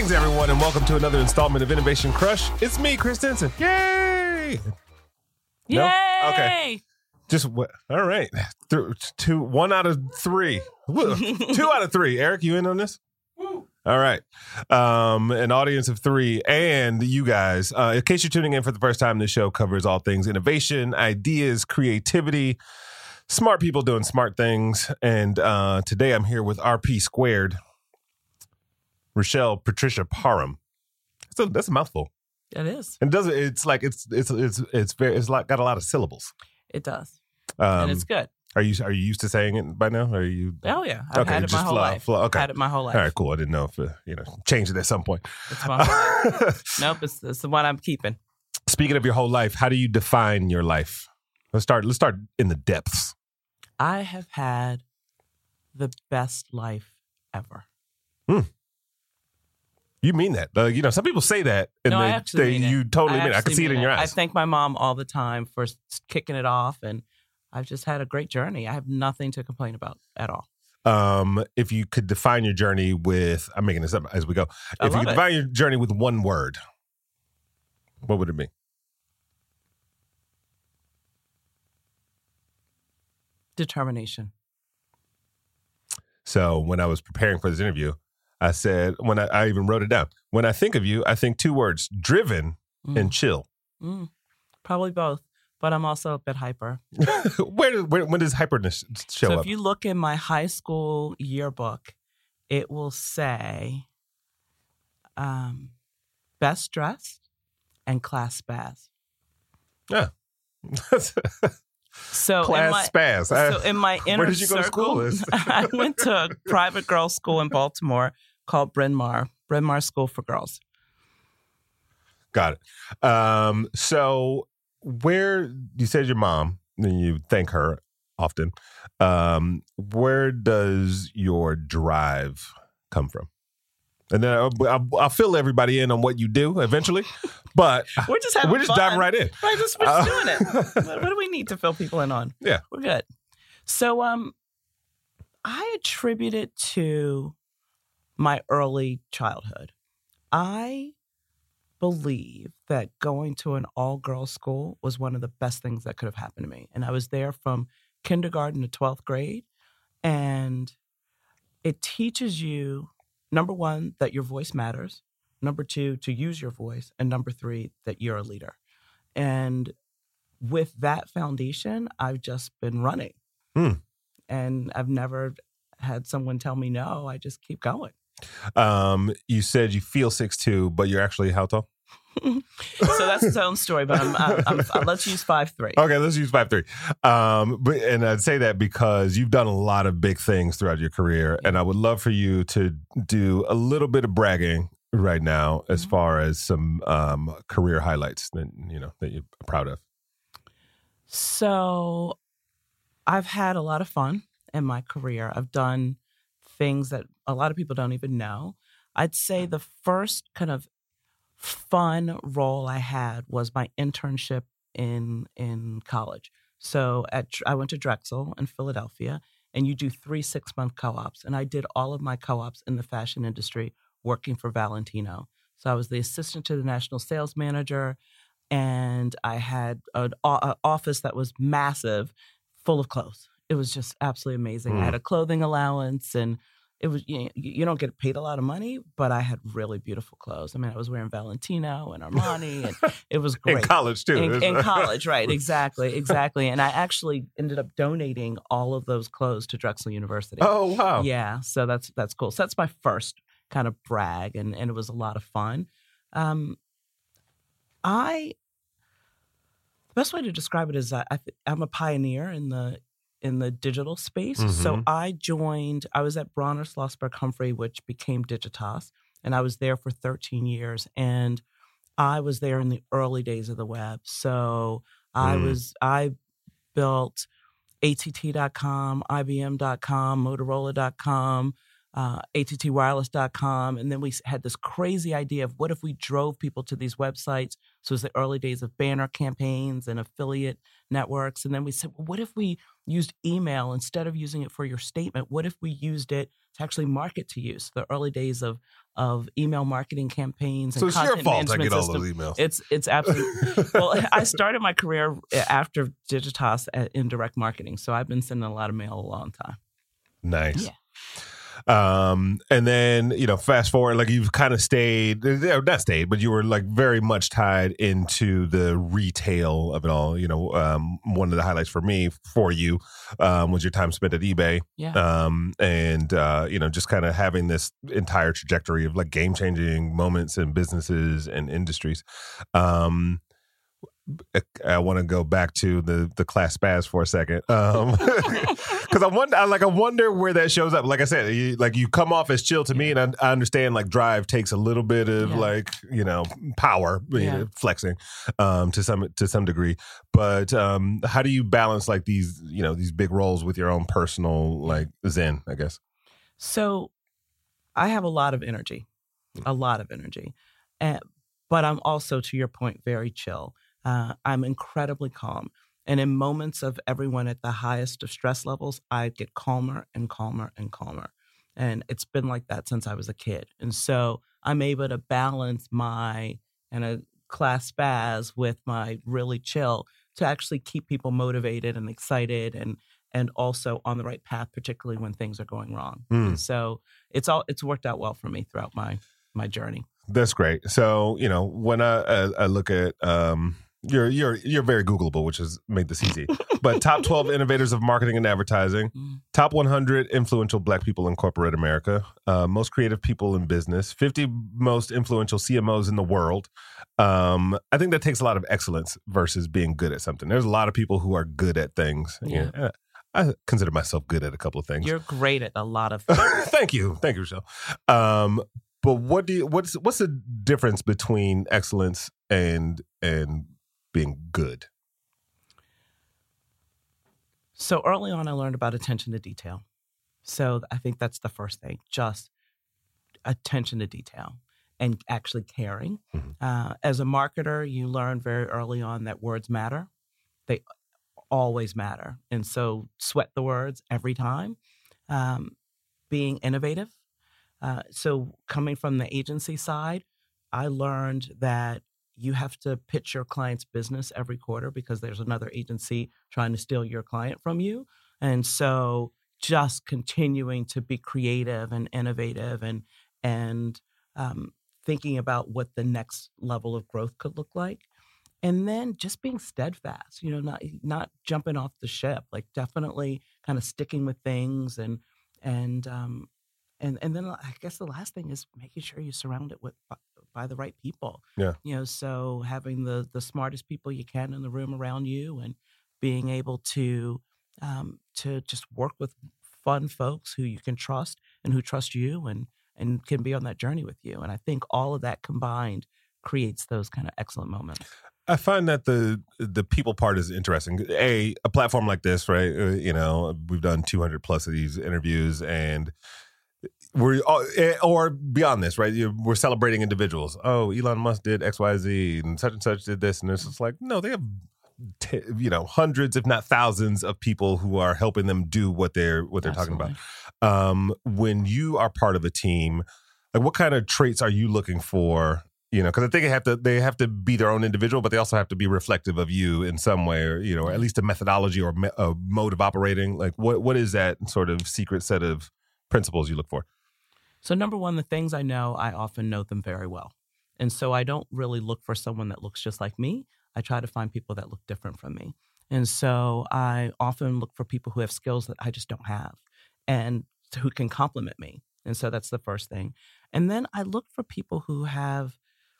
Greetings, everyone, and welcome to another installment of Innovation Crush. It's me, Chris Denson. Yay! Yay! No? Okay. Just what? All right. One out of three. 2 out of 3. Eric, you in on this? Woo. All right. An audience of 3 and you guys. In case you're tuning in for the first time, this show covers all things innovation, ideas, creativity, smart people doing smart things. And today I'm here with RP Squared, Rochelle Patricia Parham. That's a mouthful. It is. And doesn't it's like it's like got a lot of syllables. It does. And it's good. Are you used to saying it by now? Are you? Oh yeah, I've had it my whole life. Okay. Had it my whole life. All right, cool. I didn't know if change it at some point. It's my whole life. Nope, it's the one I'm keeping. Speaking of your whole life, how do you define your life? Let's start in the depths. I have had the best life ever. You mean that? Some people say that, and no, I actually mean it. You totally mean it. I can see it in your eyes. I thank my mom all the time for kicking it off, and I've just had a great journey. I have nothing to complain about at all. If you could define your journey with, I'm making this up as we go. If you could define your journey with one word, what would it be? Determination. So when I was preparing for this interview, I said, I even wrote it down. When I think of you, I think 2 words, driven and chill. Probably both, but I'm also a bit hyper. When does hyperness show up? So if you look in my high school yearbook, it will say best dressed and class spaz. Yeah. So class spaz. So in my inner where did you go to school? I went to a private girls' school in Baltimore called Bryn Mawr School for Girls. Got it. So where you said your mom, and you thank her often. Where does your drive come from? And then I'll fill everybody in on what you do eventually, but we're just diving right in. We're just doing it. What do we need to fill people in on? Yeah, we're good. So I attribute it to my early childhood. I believe that going to an all-girls school was one of the best things that could have happened to me. And I was there from kindergarten to 12th grade. And it teaches you, number 1, that your voice matters. Number 2, to use your voice. And number 3, that you're a leader. And with that foundation, I've just been running. And I've never had someone tell me no. I just keep going. You said you feel 6'2", but you're actually how tall? So that's its own story, but let's use 5'3". Okay, let's use 5'3". And I'd say that because you've done a lot of big things throughout your career, and I would love for you to do a little bit of bragging right now as far as some career highlights that you're proud of. So I've had a lot of fun in my career. I've done things that a lot of people don't even know. I'd say the first kind of fun role I had was my internship in college. So I went to Drexel in Philadelphia, and you do 3 6-month co-ops. And I did all of my co-ops in the fashion industry working for Valentino. So I was the assistant to the national sales manager, and I had an office that was massive, full of clothes. It was just absolutely amazing. I had a clothing allowance, and it was you don't get paid a lot of money, but I had really beautiful clothes. I mean, I was wearing Valentino and Armani, and it was great. In college, too. In college, right. Exactly. And I actually ended up donating all of those clothes to Drexel University. Oh, wow. Yeah, so that's cool. So that's my first kind of brag, and it was a lot of fun. The best way to describe it is I'm a pioneer in the digital space. So I was at Bronner Schlossberg Humphrey, which became Digitas, and I was there for 13 years. And I was there in the early days of the web. So I built ATT.com, IBM.com, Motorola.com, ATTwireless.com. And then we had this crazy idea of what if we drove people to these websites? So it was the early days of banner campaigns and affiliate networks. And then we said, well, what if we used email instead of using it for your statement? What if we used it to actually market to you? So the early days of of email marketing campaigns and So it's your content fault I management get all system. those emails. It's absolutely. Well, I started my career after Digitas in direct marketing, so I've been sending a lot of mail a long time. Nice. Yeah. And then, fast forward, like you've kind of stayed, not stayed, but you were like very much tied into the retail of it all. One of the highlights for me, for you, was your time spent at eBay. Yeah. And just kind of having this entire trajectory of like game changing moments in businesses and industries. I want to go back to the class spaz for a second, because I wonder where that shows up. Like I said, you come off as chill to me, and I understand like drive takes a little bit of power, flexing, to some degree. But how do you balance like these big roles with your own personal like zen, I guess? So I have a lot of energy, but I'm also, to your point, very chill. I'm incredibly calm. And in moments of everyone at the highest of stress levels, I get calmer and calmer and calmer. And it's been like that since I was a kid. And so I'm able to balance my class spaz with my really chill to actually keep people motivated and excited and also on the right path, particularly when things are going wrong. And so it's worked out well for me throughout my journey. That's great. So, when I look at you're very Googleable, which has made this easy. But top 12 innovators of marketing and advertising, top 100 influential Black people in corporate America, most creative people in business, 50 most influential CMOs in the world. I think that takes a lot of excellence versus being good at something. There's a lot of people who are good at things. Yeah. I consider myself good at a couple of things. You're great at a lot of things. Thank you, Rochelle. But what's the difference between excellence and being good? So early on, I learned about attention to detail. So I think that's the first thing, just attention to detail and actually caring. As a marketer, you learn very early on that words matter. They always matter. And so sweat the words every time. Being innovative. So coming from the agency side, I learned that you have to pitch your client's business every quarter because there's another agency trying to steal your client from you. And so just continuing to be creative and innovative and thinking about what the next level of growth could look like. And then just being steadfast, not jumping off the ship, like definitely kind of sticking with things and then I guess the last thing is making sure you surround it by the right people. Yeah. So having the smartest people you can in the room around you and being able to just work with fun folks who you can trust and who trust you and can be on that journey with you. And I think all of that combined creates those kind of excellent moments. I find that the people part is interesting. A platform like this, right? We've done 200 plus of these interviews, and or beyond this, right? We're celebrating individuals. Oh, Elon Musk did X, Y, Z, and such did this, and it's just like, no, they have hundreds, if not thousands, of people who are helping them do what they're talking about. When you are part of a team, like what kind of traits are you looking for? Because I think they have to be their own individual, but they also have to be reflective of you in some way, or at least a methodology or a mode of operating. Like what is that sort of secret set of principles you look for? So number one, the things I know, I often know them very well. And so I don't really look for someone that looks just like me. I try to find people that look different from me. And so I often look for people who have skills that I just don't have and who can complement me. And so that's the first thing. And then I look for people who have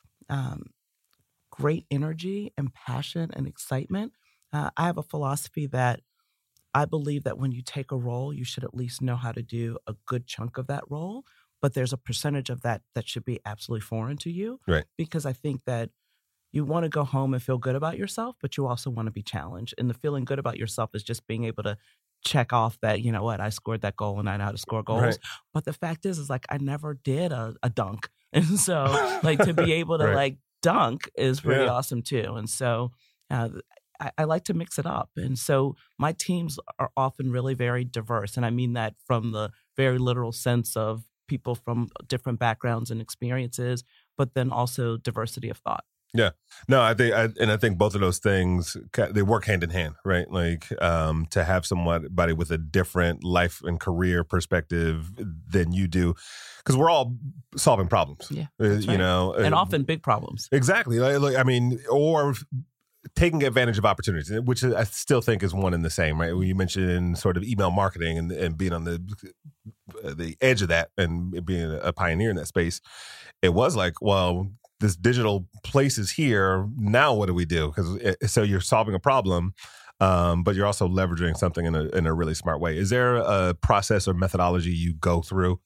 great energy and passion and excitement. I have a philosophy that I believe that when you take a role, you should at least know how to do a good chunk of that role. But there's a percentage of that should be absolutely foreign to you. Right. Because I think that you want to go home and feel good about yourself, but you also want to be challenged. And the feeling good about yourself is just being able to check off that, I scored that goal and I know how to score goals. Right. But the fact is like I never did a dunk. And so like to be able to like dunk is pretty awesome too. And so I like to mix it up. And so my teams are often really very diverse. And I mean that from the very literal sense of people from different backgrounds and experiences, but then also diversity of thought. Yeah, no, I think both of those things, they work hand in hand, right? Like to have somebody with a different life and career perspective than you do, because we're all solving problems. Yeah, that's right. And often big problems. Exactly. Like, I mean, or taking advantage of opportunities, which I still think is one and the same, right? When you mentioned sort of email marketing and being on the edge of that and being a pioneer in that space, it was like, well, this digital place is here. Now what do we do? Because so you're solving a problem, but you're also leveraging something in a really smart way. Is there a process or methodology you go through,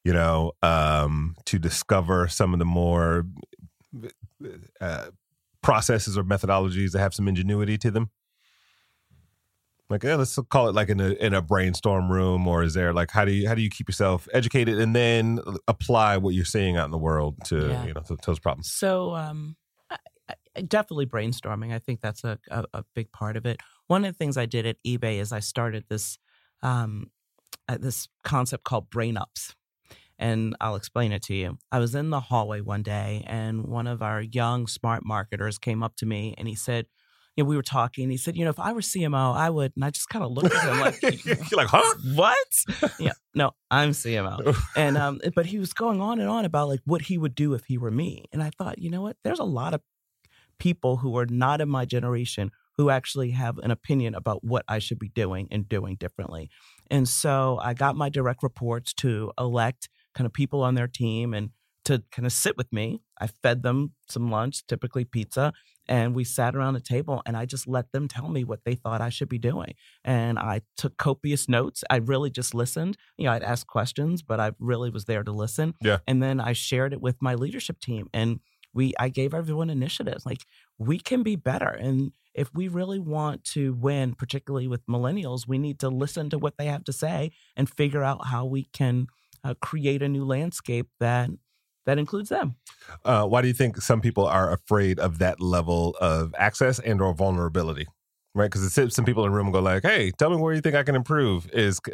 to discover some of the more processes or methodologies that have some ingenuity to them? Like, let's call it like in a brainstorm room, or is there like how do you keep yourself educated and then apply what you're seeing out in the world to to those problems? So I definitely brainstorming. I think that's a big part of it. One of the things I did at eBay is I started this concept called brain ups, and I'll explain it to you. I was in the hallway one day, and one of our young smart marketers came up to me, and he said, we were talking, and he said, if I were CMO, I would. And I just kind of looked at him like, you're like, huh? What? Yeah, no, I'm CMO. And but he was going on and on about like what he would do if he were me. And I thought, you know what? There's a lot of people who are not in my generation who actually have an opinion about what I should be doing and doing differently. And so I got my direct reports to elect kind of people on their team and to kind of sit with me. I fed them some lunch, typically pizza, and we sat around a table and I just let them tell me what they thought I should be doing. And I took copious notes. I really just listened. I'd ask questions, but I really was there to listen. Yeah. And then I shared it with my leadership team, and I gave everyone initiatives. Like, we can be better. And if we really want to win, particularly with millennials, we need to listen to what they have to say and figure out how we can create a new landscape that includes them. Why do you think some people are afraid of that level of access and or vulnerability? Right? Because some people in the room go like, hey, tell me where you think I can improve.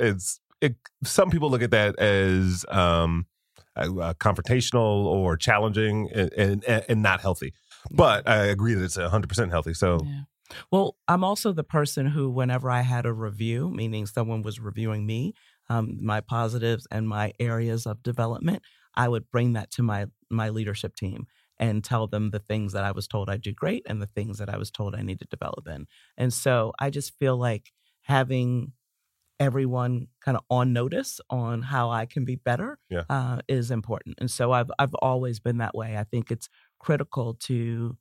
Some people look at that as confrontational or challenging and not healthy. But I agree that it's 100% healthy. So, yeah. Well, I'm also the person who, whenever I had a review, meaning someone was reviewing me, my positives and my areas of development, I would bring that to my leadership team and tell them the things that I was told I did great and the things that I was told I need to develop in. And so I just feel like having everyone kind of on notice on how I can be better is important. And so I've always been that way. I think it's critical to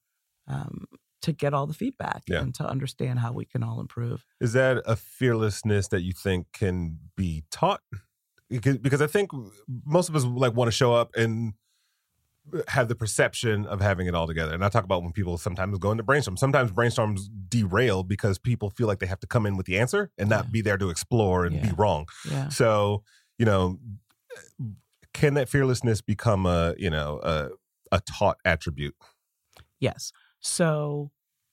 get all the feedback and to understand how we can all improve. Is that a fearlessness that you think can be taught? Because I think most of us like want to show up and have the perception of having it all together. And I talk about when people sometimes go into brainstorm. Sometimes brainstorms derail because people feel like they have to come in with the answer and not be there to explore and be wrong. Yeah. So, can that fearlessness become a taught attribute? Yes. So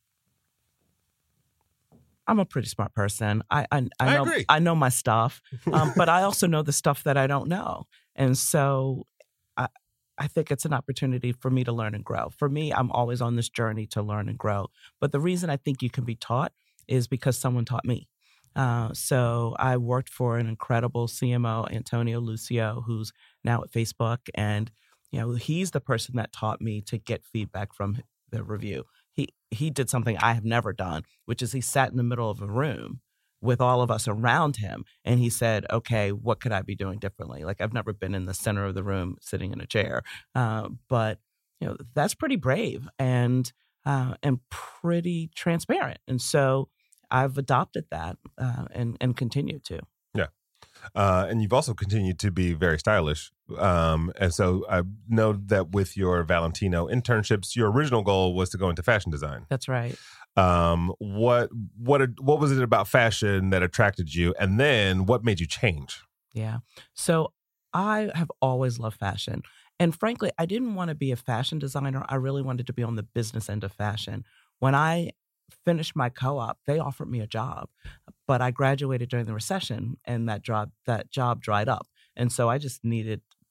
I'm a pretty smart person. I know, agree. I know my stuff, but I also know the stuff that I don't know. And so I think it's an opportunity for me to learn and grow. For me, I'm always on this journey to learn and grow. But the reason I think you can be taught is because someone taught me. So I worked for an incredible CMO, Antonio Lucio, who's now at Facebook. And, he's the person that taught me to get feedback from the review. He did something I have never done, which is he sat in the middle of a room with all of us around him. And he said, okay, what could I be doing differently? Like, I've never been in the center of the room sitting in a chair. But that's pretty brave and pretty transparent. And so I've adopted that and continue to. Yeah. And you've also continued to be very stylish. And so I know that with your Valentino internships, your original goal was to go into fashion design. That's right. What was it about fashion that attracted you? And then what made you change? Yeah. So I have always loved fashion. And frankly, I didn't want to be a fashion designer. I really wanted to be on the business end of fashion. When I finished my co-op, they offered me a job, but I graduated during the recession and that job dried up. And so I just needed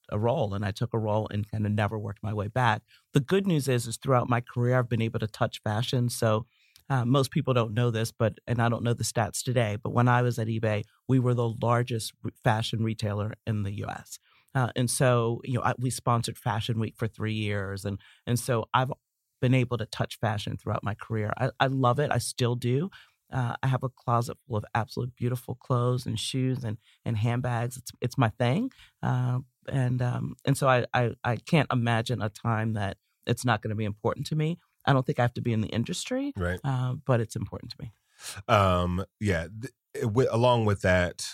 a role, and I took a role and kind of never worked my way back. The good news is throughout my career, I've been able to touch fashion. So most people don't know this, and I don't know the stats today, but when I was at eBay, we were the largest fashion retailer in the U.S. And so, we sponsored Fashion Week for 3 years. And so I've been able to touch fashion throughout my career. I love it. I still do. I have a closet full of absolute beautiful clothes and shoes and handbags. It's my thing. And so I can't imagine a time that it's not going to be important to me. I don't think I have to be in the industry, Right. But it's important to me. Along with that,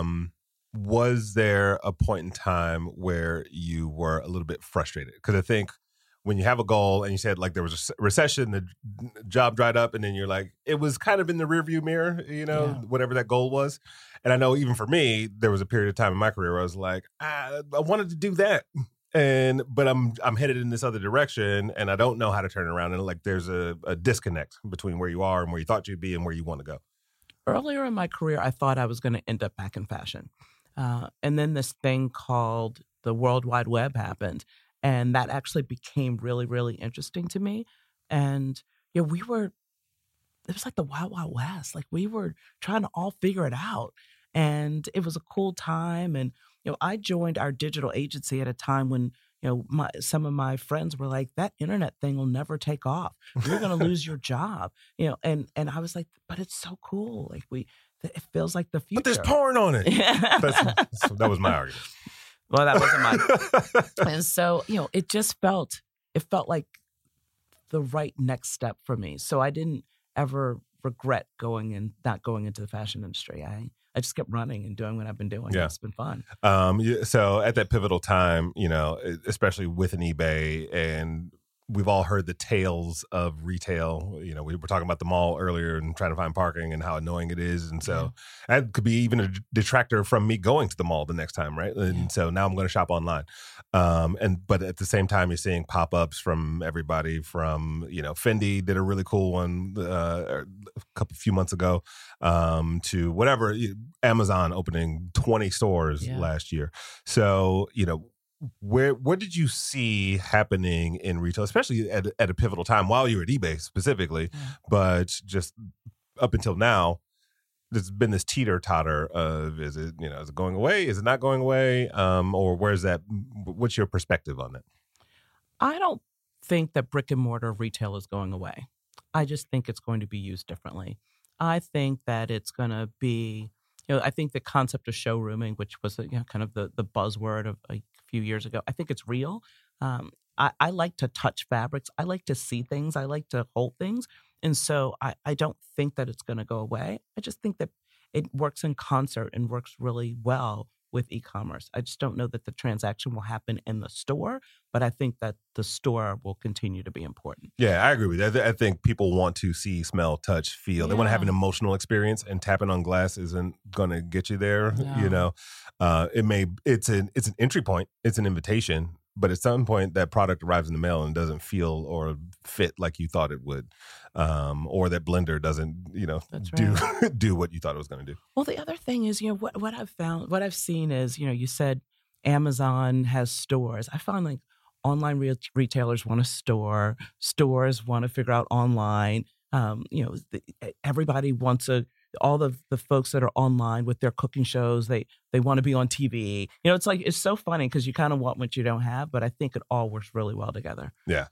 was there a point in time where you were a little bit frustrated? Because I think when you have a goal and you said like there was a recession, the job dried up, and then you're like, it was kind of in the rearview mirror, whatever that goal was. And I know even for me, there was a period of time in my career where I was like, I wanted to do that. But I'm headed in this other direction, and I don't know how to turn it around. And like, there's a disconnect between where you are and where you thought you'd be and where you want to go. Earlier in my career, I thought I was going to end up back in fashion. And then this thing called the World Wide Web happened. And that actually became really, really interesting to me. And it was like the Wild Wild West. Like we were trying to all figure it out. And it was a cool time. And, I joined our digital agency at a time when, some of my friends were like, that internet thing will never take off. You're going to lose your job, and I was like, but it's so cool. Like it feels like the future. But there's porn on it. That was my argument. Well, that wasn't mine. And so, it felt like the right next step for me. So I didn't ever regret not going into the fashion industry. I just kept running and doing what I've been doing. Yeah. It's been fun. So at that pivotal time, especially with an eBay, and we've all heard the tales of retail. We were talking about the mall earlier and trying to find parking and how annoying it is. And so that could be even a detractor from me going to the mall the next time, right? And so now I'm going to shop online. But at the same time, you're seeing pop-ups from everybody from, Fendi did a really cool one a few months ago, to whatever, Amazon opening 20 stores last year. So, what did you see happening in retail, especially at a pivotal time while you were at eBay specifically, but just up until now, there's been this teeter-totter of, is it going away? Is it not going away? Or where's that? What's your perspective on that? I don't think that brick and mortar retail is going away. I just think it's going to be used differently. I think that it's going to be, I think the concept of showrooming, which was kind of the buzzword of a few years ago, I think it's real. I like to touch fabrics. I like to see things. I like to hold things. And so I don't think that it's going to go away. I just think that it works in concert and works really well with e-commerce. I just don't know that the transaction will happen in the store, but I think that the store will continue to be important. Yeah, I agree with you. I think people want to see, smell, touch, feel. Yeah. They want to have an emotional experience, and tapping on glass isn't going to get you there. No. It's an entry point. It's an invitation. But at some point, that product arrives in the mail and doesn't feel or fit like you thought it would, or that blender doesn't, do what you thought it was going to do. Well, the other thing is, what I've found, what I've seen is, you said Amazon has stores. I found like online retailers want a store, stores want to figure out online. Everybody wants all the folks that are online with their cooking shows, they want to be on TV. It's so funny because you kind of want what you don't have, but I think it all works really well together. Yeah.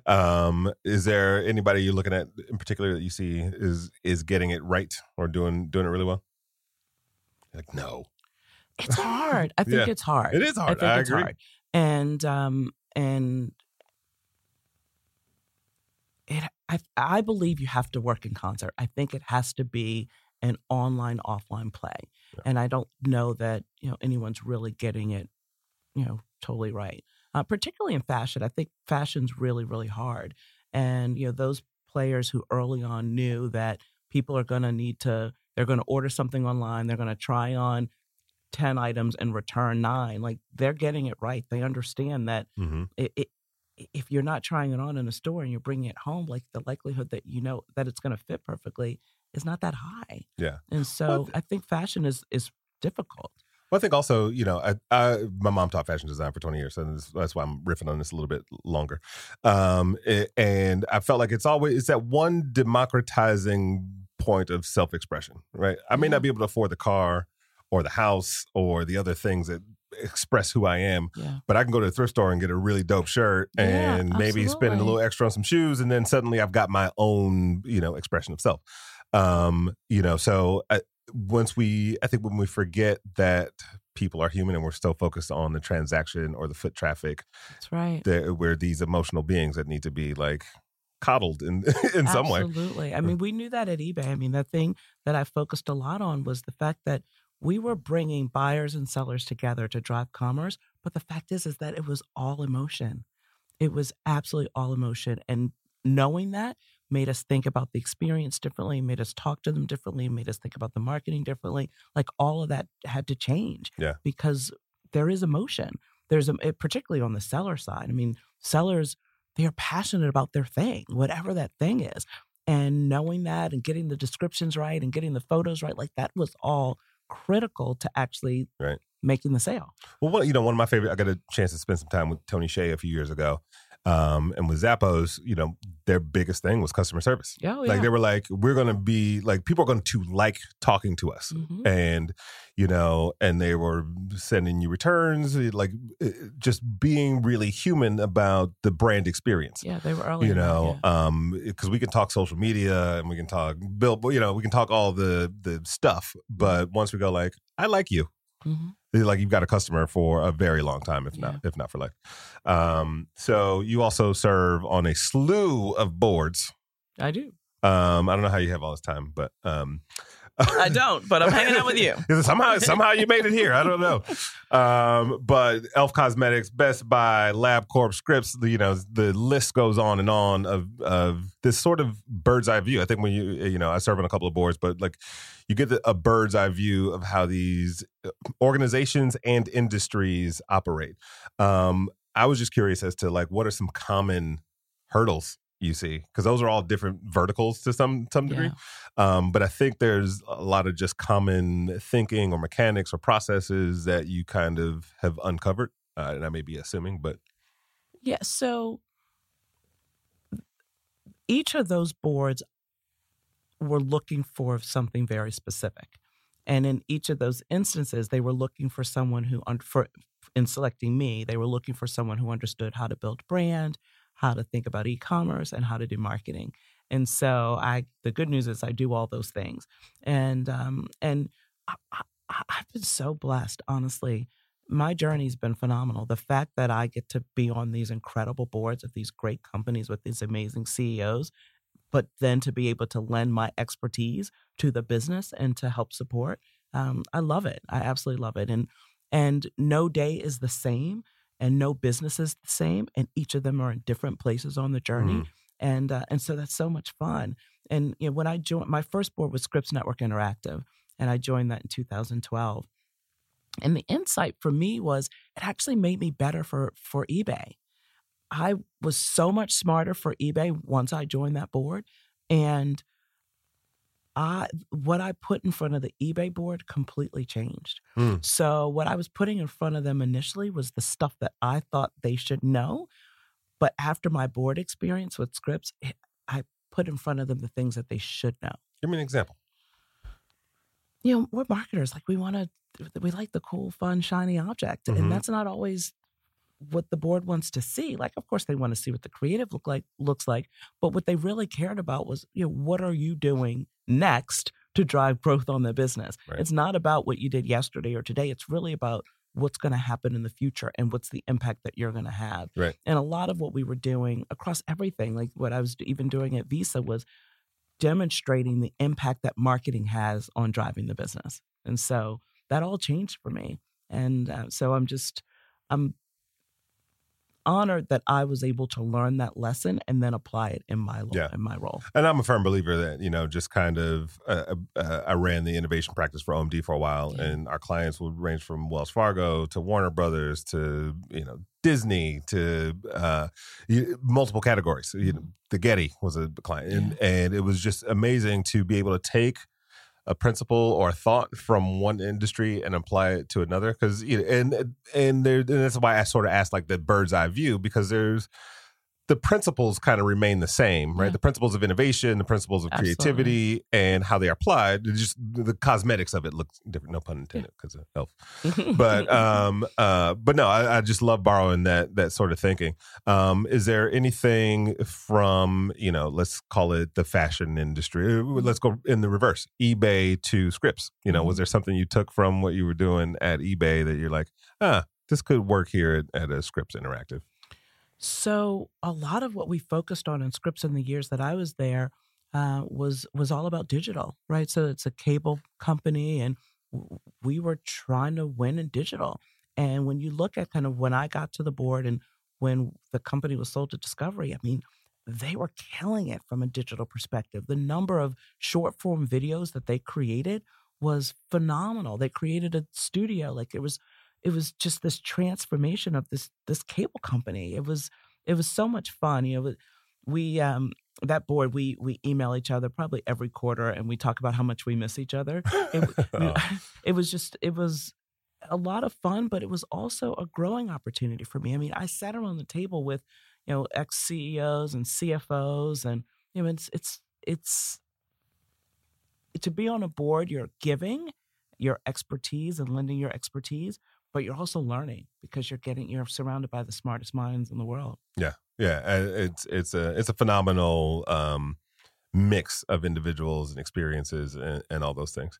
Is there anybody you're looking at in particular that you see is getting it right or doing it really well? Like, no. It's hard. I think it's hard. It is hard. I agree. Hard. And I believe you have to work in concert. I think it has to be an online, offline play. Yeah. And I don't know that, anyone's really getting it, totally right. Particularly in fashion. I think fashion's really, really hard. And, those players who early on knew that people are going to they're going to order something online, they're going to try on 10 items and return 9. Like, they're getting it right. They understand that if you're not trying it on in a store and you're bringing it home, like the likelihood that that it's going to fit perfectly is not that high. Yeah. And so I think fashion is difficult. Well, I think also, my mom taught fashion design for 20 years, and that's why I'm riffing on this a little bit longer. And I felt like it's that one democratizing point of self-expression, right? I may not be able to afford the car or the house or the other things that express who I am, but I can go to the thrift store and get a really dope shirt and maybe spend a little extra on some shoes, and then suddenly I've got my own, expression of self. So I think when we forget that people are human and we're still focused on the transaction or the foot traffic, that's right. We're these emotional beings that need to be like coddled in some way. Absolutely. I mean, we knew that at eBay. I mean, the thing that I focused a lot on was the fact that we were bringing buyers and sellers together to drive commerce. But the fact is that it was all emotion. It was absolutely all emotion. And knowing that made us think about the experience differently, made us talk to them differently, made us think about the marketing differently. Like all of that had to change because there is emotion. There's particularly on the seller side. I mean, sellers, they are passionate about their thing, whatever that thing is. And knowing that and getting the descriptions right and getting the photos right, like that was all critical to actually making the sale. Well, one of my favorite, I got a chance to spend some time with Tony Hsieh a few years ago. And with Zappos, their biggest thing was customer service. Like they were like, we're going to be like, people are going to like talking to us. And, and they were sending you returns, like just being really human about the brand experience. Yeah, they were early. Because we can talk social media and we can talk we can talk all the stuff. But once we go like, I like you. Like you've got a customer for a very long time, if not for life. So you also serve on a slew of boards. I do. I don't know how you have all this time, but I don't. But I'm hanging out with you. somehow you made it here. I don't know. But Elf Cosmetics, Best Buy, LabCorp, Scripps. The list goes on and on of this sort of bird's eye view. I think when I serve on a couple of boards, but like you get a bird's eye view of how these organizations and industries operate. I was just curious as to like what are some common hurdles you see, because those are all different verticals to some degree. But I think there's a lot of just common thinking or mechanics or processes that you kind of have uncovered. And I may be assuming, but. Yeah. So each of those boards were looking for something very specific. And in each of those instances, they were looking for someone in selecting me, they were looking for someone who understood how to build brand, how to think about e-commerce, and how to do marketing. And so the good news is I do all those things. And I've been so blessed, honestly. My journey's been phenomenal. The fact that I get to be on these incredible boards of these great companies with these amazing CEOs, but then to be able to lend my expertise to the business and to help support, I love it. I absolutely love it. And no day is the same. And no business is the same, and each of them are in different places on the journey, and so that's so much fun. And when I joined, my first board was Scripps Network Interactive, and I joined that in 2012. And the insight for me was it actually made me better for eBay. I was so much smarter for eBay once I joined that board, and what I put in front of the eBay board completely changed. So what I was putting in front of them initially was the stuff that I thought they should know. But after my board experience with Scripps, I put in front of them the things that they should know. Give me an example. We're marketers. Like we like the cool, fun, shiny object. And that's not always what the board wants to see. Like, of course, they want to see what the creative looks like. But what they really cared about was, what are you doing next to drive growth on the business? Right. It's not about what you did yesterday or today. It's really about what's going to happen in the future and what's the impact that you're going to have. Right. And a lot of what we were doing across everything, like what I was even doing at Visa, was demonstrating the impact that marketing has on driving the business. And so that all changed for me. And so I'm honored that I was able to learn that lesson and then apply it in my role. And I'm a firm believer that, just kind of, I ran the innovation practice for OMD for a while, and our clients would range from Wells Fargo to Warner Brothers to, Disney to multiple categories. The Getty was a client. And it was just amazing to be able to take a principle or a thought from one industry and apply it to another? Because and that's why I sort of asked like the bird's eye view, because there's the principles kind of remain the same, right? Yeah. The principles of innovation, the principles of creativity, and how they are applied. Just the cosmetics of it looks different. No pun intended, because of Elf. But no, I just love borrowing that sort of thinking. Is there anything from, let's call it the fashion industry? Let's go in the reverse, eBay to Scripps. Was there something you took from what you were doing at eBay that you're like, this could work here at a Scripps Interactive? So a lot of what we focused on in Scripps in the years that I was there was all about digital, right? So it's a cable company, and we were trying to win in digital. And when you look at kind of when I got to the board and when the company was sold to Discovery, I mean, they were killing it from a digital perspective. The number of short form videos that they created was phenomenal. They created a studio. Like it was just this transformation of this cable company. It was so much fun. We that board, we email each other probably every quarter, and we talk about how much we miss each other. It was a lot of fun, but it was also a growing opportunity for me. I mean, I sat around the table with ex CEOs and CFOs, and it's to be on a board. You're giving your expertise and lending your expertise, but you're also learning because you're surrounded by the smartest minds in the world. Yeah. It's a phenomenal mix of individuals and experiences and all those things.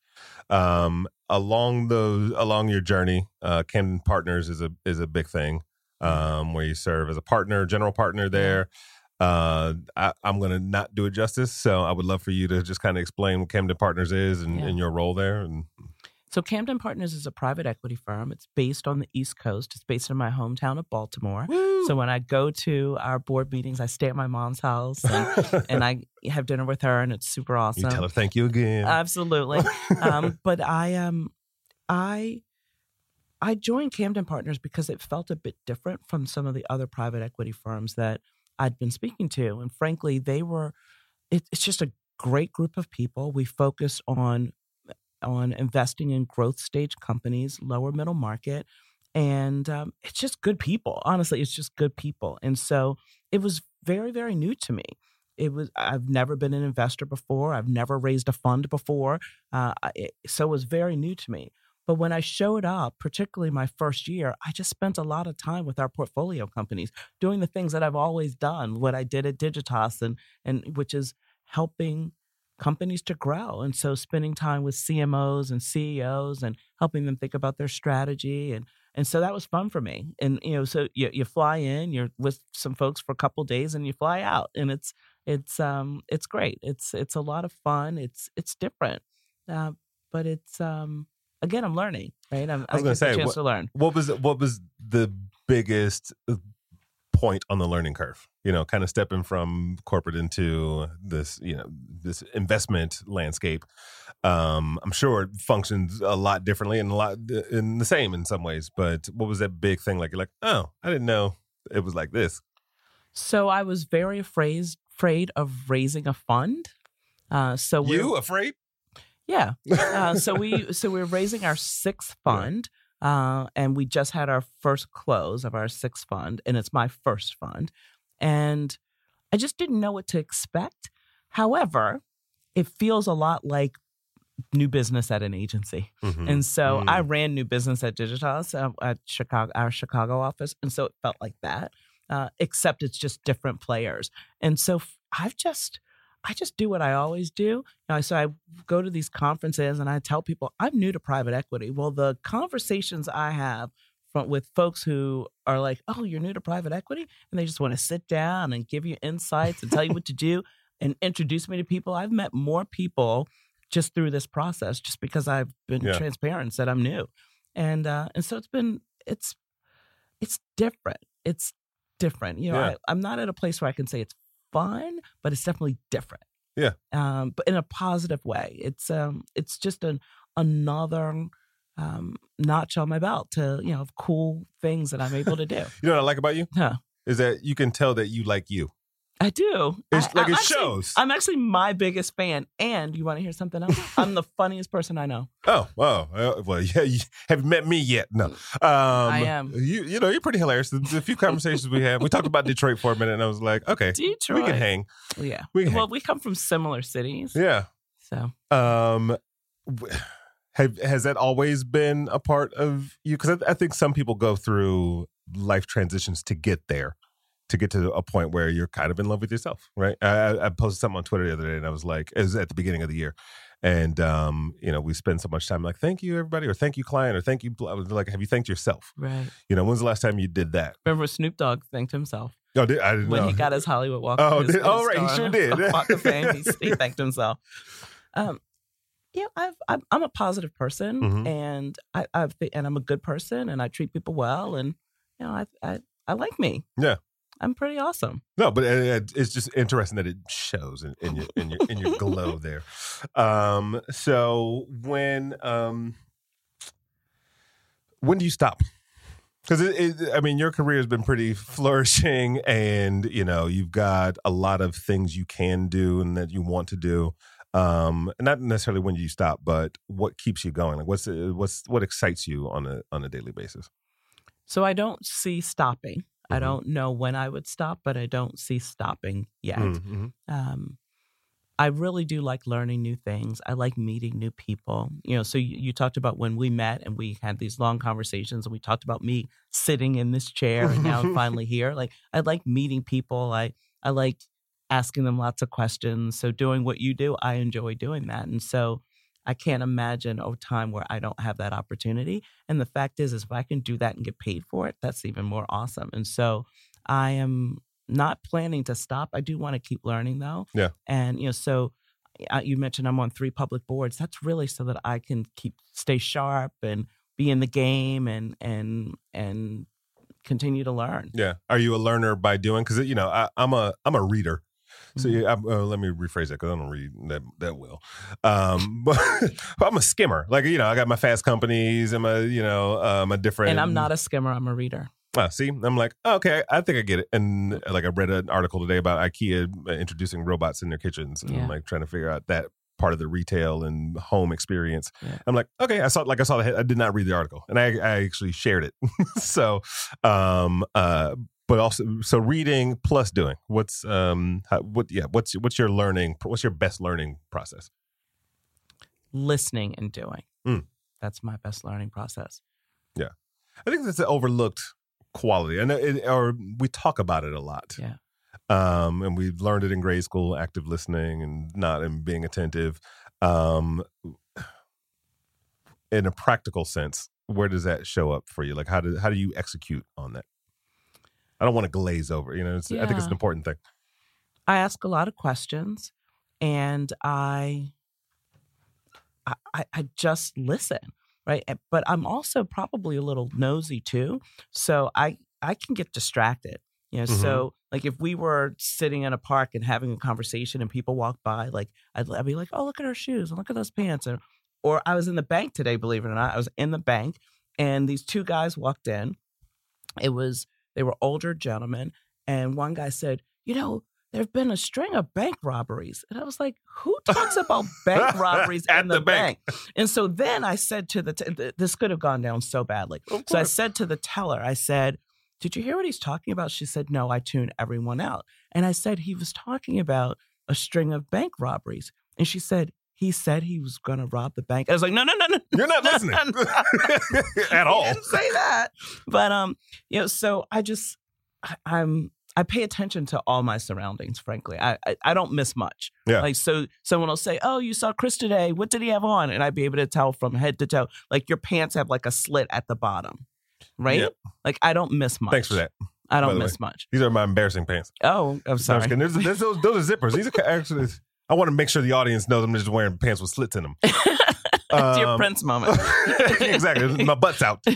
Along your journey, Camden Partners is a big thing, where you serve as a partner, general partner there. I'm going to not do it justice, so I would love for you to just kind of explain what Camden Partners is and your role there. So Camden Partners is a private equity firm. It's based on the East Coast. It's based in my hometown of Baltimore. Woo! So when I go to our board meetings, I stay at my mom's house and I have dinner with her, and it's super awesome. You tell her thank you again. Absolutely. But I joined Camden Partners because it felt a bit different from some of the other private equity firms that I'd been speaking to. And frankly, it's just a great group of people. We focus on investing in growth stage companies, lower middle market. And it's just good people. Honestly, it's just good people. And so it was very, very new to me. I've never been an investor before. I've never raised a fund before. So it was very new to me. But when I showed up, particularly my first year, I just spent a lot of time with our portfolio companies doing the things that I've always done, what I did at Digitas, and which is helping companies to grow. And so spending time with CMOs and CEOs and helping them think about their strategy. And so that was fun for me. And, so you fly in, you're with some folks for a couple of days, and you fly out, and it's great. It's a lot of fun. It's different. But it's, again, I'm learning, right? I was going to say, chance to learn. What was the biggest point on the learning curve? Kind of stepping from corporate into this, this investment landscape. I'm sure it functions a lot differently and a lot in the same in some ways. But what was that big thing? Like you're like, oh, I didn't know it was like this. So I was very afraid of raising a fund. Afraid? Yeah. So we're raising our sixth fund, and we just had our first close of our sixth fund, and it's my first fund. And I just didn't know what to expect. However, it feels a lot like new business at an agency. Mm-hmm. And so I ran new business at Digitas at our Chicago office. And so it felt like that, except it's just different players. And so I just do what I always do. So I go to these conferences and I tell people I'm new to private equity. Well, the conversations I have with folks who are like, oh, you're new to private equity? And they just want to sit down and give you insights and tell you what to do and introduce me to people. I've met more people just through this process, just because I've been transparent and said I'm new. And so it's different. It's different. I'm not at a place where I can say it's fun, but it's definitely different. Yeah. But in a positive way. It's just another notch on my belt to, of cool things that I'm able to do. You know what I like about you? Huh. Is that you can tell that you like you. I do. It shows. I'm actually my biggest fan. And you want to hear something else? I'm the funniest person I know. Oh, well, yeah. You haven't met me yet. No, I am. You know, you're pretty hilarious. The few conversations we had, we talked about Detroit for a minute, and I was like, okay, Detroit. we can hang. Yeah. Well, we come from similar cities. Yeah. So. Has that always been a part of you? Because I think some people go through life transitions to get there, to get to a point where you're kind of in love with yourself, right? I posted something on Twitter the other day, and I was like, it was at the beginning of the year. And, you know, we spend so much time like, thank you, everybody, or thank you, client, or thank you. I was like, have you thanked yourself? Right. You know, when's the last time you did that? Remember Snoop Dogg thanked himself. Oh, I didn't know. When he got his Hollywood Walk. Right, he sure did. Walk of Fame, he thanked himself. Yeah, I'm a positive person, Mm-hmm. and I'm a good person, and I treat people well, and you know, I like me. Yeah. I'm pretty awesome. No, but it's just interesting that it shows in your glow there. So when do you stop? Because I mean, your career has been pretty flourishing, and you know you've got a lot of things you can do and that you want to do. Not necessarily when you stop, but what keeps you going? Like what excites you on a daily basis? So I don't see stopping. Mm-hmm. I don't know when I would stop, but I don't see stopping yet. Mm-hmm. I really do like learning new things. I like meeting new people. You know, so you talked about when we met and we had these long conversations, and we talked about me sitting in this chair, and now I'm finally here. Like, I like meeting people. I like asking them lots of questions. So doing what you do, I enjoy doing that. And so I can't imagine a time where I don't have that opportunity. And the fact is if I can do that and get paid for it, that's even more awesome. And so I am not planning to stop. I do want to keep learning, though. Yeah. And, you know, so you mentioned I'm on 3 public boards. That's really so that I can stay sharp and be in the game and continue to learn. Yeah. Are you a learner by doing? Because, you know, I'm a reader. So let me rephrase that because I don't read that well. But I'm a skimmer. Like, you know, I got my fast companies and my different. And I'm not a skimmer. I'm a reader. See, I'm like, okay, I think I get it. And like I read an article today about IKEA introducing robots in their kitchens, and I'm like trying to figure out that part of the retail and home experience. Yeah. I'm like, okay, I saw the head. I did not read the article, and I actually shared it. So, but also, so reading plus doing. What's your learning? What's your best learning process? Listening and doing. That's my best learning process. Yeah, I think that's an overlooked quality, and or we talk about it a lot. Yeah. And we've learned it in grade school: active listening and not and being attentive. In a practical sense, where does that show up for you? Like, how do you execute on that? I don't want to glaze over. You know, I think it's an important thing. I ask a lot of questions, and I just listen. Right. But I'm also probably a little nosy too. So I can get distracted, you know, So like if we were sitting in a park and having a conversation and people walk by, like I'd be like, oh, look at her shoes and look at those pants. Or I was in the bank today, believe it or not. I was in the bank and these 2 guys walked in. They were older gentlemen. And one guy said, you know, there have been a string of bank robberies. And I was like, who talks about bank robberies in the bank? And so then I said to this could have gone down so badly. So I said to the teller, I said, did you hear what he's talking about? She said, no, I tune everyone out. And I said, he was talking about a string of bank robberies. And she said, he said he was going to rob the bank. I was like, no. You're not listening at all. I didn't say that. But, you know, so I pay attention to all my surroundings, frankly. I don't miss much. Yeah. Like, so someone will say, oh, you saw Chris today. What did he have on? And I'd be able to tell from head to toe. Like, your pants have like a slit at the bottom, right? Yep. Like, I don't miss much. Thanks for that. I don't miss much. These are my embarrassing pants. Oh, I'm sorry. No, those are zippers. These are actually, I want to make sure the audience knows I'm just wearing pants with slits in them. It's your Prince moment. Exactly. My butt's out.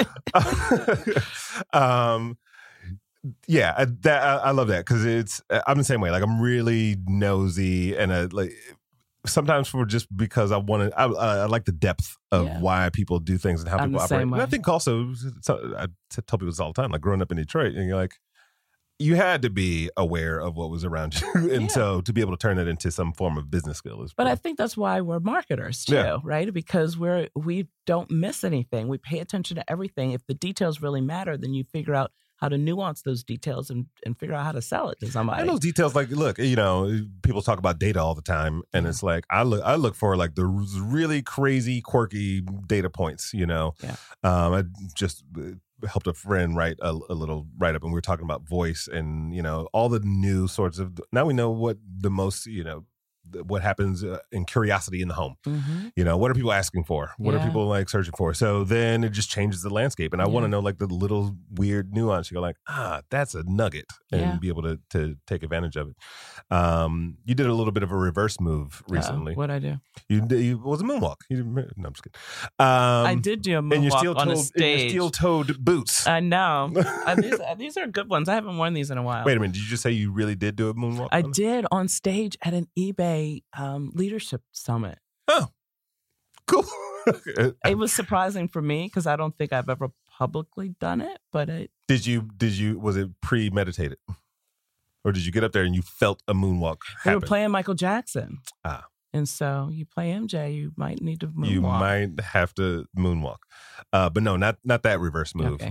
Yeah, I love that because I'm the same way. Like I'm really nosy and like sometimes because I want to. I like the depth of why people do things and how people operate. And I think also I tell people this all the time. Like growing up in Detroit, and you're like, you had to be aware of what was around you. And Yeah. so to be able to turn it into some form of business skill is But I pretty- think that's why we're marketers too, Yeah. right? Because we don't miss anything. We pay attention to everything. If the details really matter, then you figure out how to nuance those details and figure out how to sell it to somebody. And those details, like, look, you know, people talk about data all the time, and Yeah. it's like I look for like the really crazy, quirky data points. You know, Yeah. I just helped a friend write a little write up, and we were talking about voice and you know all the new sorts of. Now we know what the most what happens in curiosity in the home. Mm-hmm. You know, what are people asking for? What are Yeah. people like searching for? So then it just changes the landscape. And I want to Yeah. know like the little weird nuance. You go like, that's a nugget, and Yeah. be able to take advantage of it. You did a little bit of a reverse move recently. What'd I do? You was a moonwalk. You didn't, no, I'm just kidding. I did do a And your moonwalk on a stage. steel-toed boots. I know. These are good ones. I haven't worn these in a while. Wait a minute. Did you just say you really did do a moonwalk? I on it? did on stage at an eBay leadership summit. Oh, cool. It was surprising for me because I don't think I've ever publicly done it, but Did you? Was it premeditated, or did you get up there and you felt a moonwalk they were happen? playing Michael Jackson. Ah. And so you play MJ, you might need to moonwalk. You might have to moonwalk, but no, not that reverse move. Okay.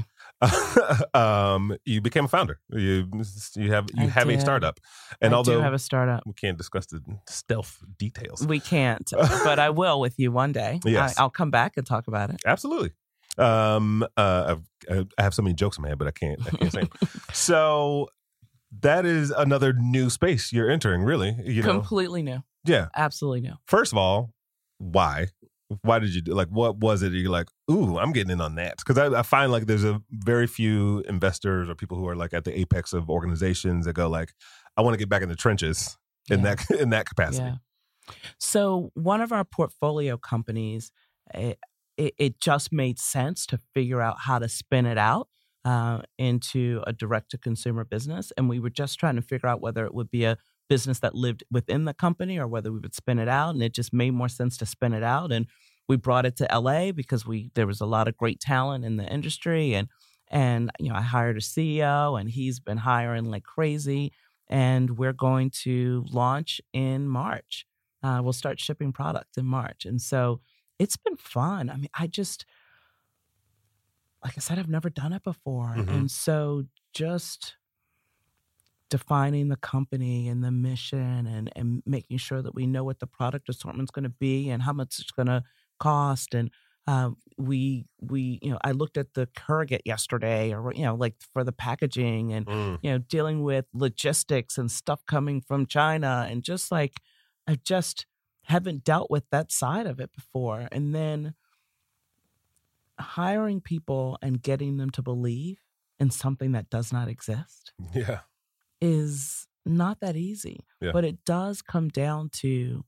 You became a founder. You have I a did. startup, and I although do have a startup. we can't discuss the stealth details, We can't, but I will with you one day. Yes. I'll come back and talk about it. absolutely. I have so many jokes in my head, but I can't say them. So that is another new space you're entering. Really, Completely new. yeah. Absolutely new. First of all, why? Why did you do? Like, what was it? You're like, ooh, I'm getting in on that because I find like there's a very few investors or people who are like at the apex of organizations that go like, I want to get back in the trenches in Yeah. that capacity. Yeah. So one of our portfolio companies, it just made sense to figure out how to spin it out into a direct-to-consumer business. And we were just trying to figure out whether it would be a business that lived within the company or whether we would spin it out. And it just made more sense to spin it out. And we brought it to LA because there was a lot of great talent in the industry. And I hired a CEO and he's been hiring like crazy. And we're going to launch in March. We'll start shipping product in March. And so it's been fun. I mean, like I said, I've never done it before. Mhm. And so just defining the company and the mission and making sure that we know what the product assortment's going to be and how much it's going to cost. And I looked at the Currigate yesterday or, like for the packaging and, dealing with logistics and stuff coming from China and just like, I just haven't dealt with that side of it before. And then hiring people and getting them to believe in something that does not exist Yeah. is not that easy. Yeah. But it does come down to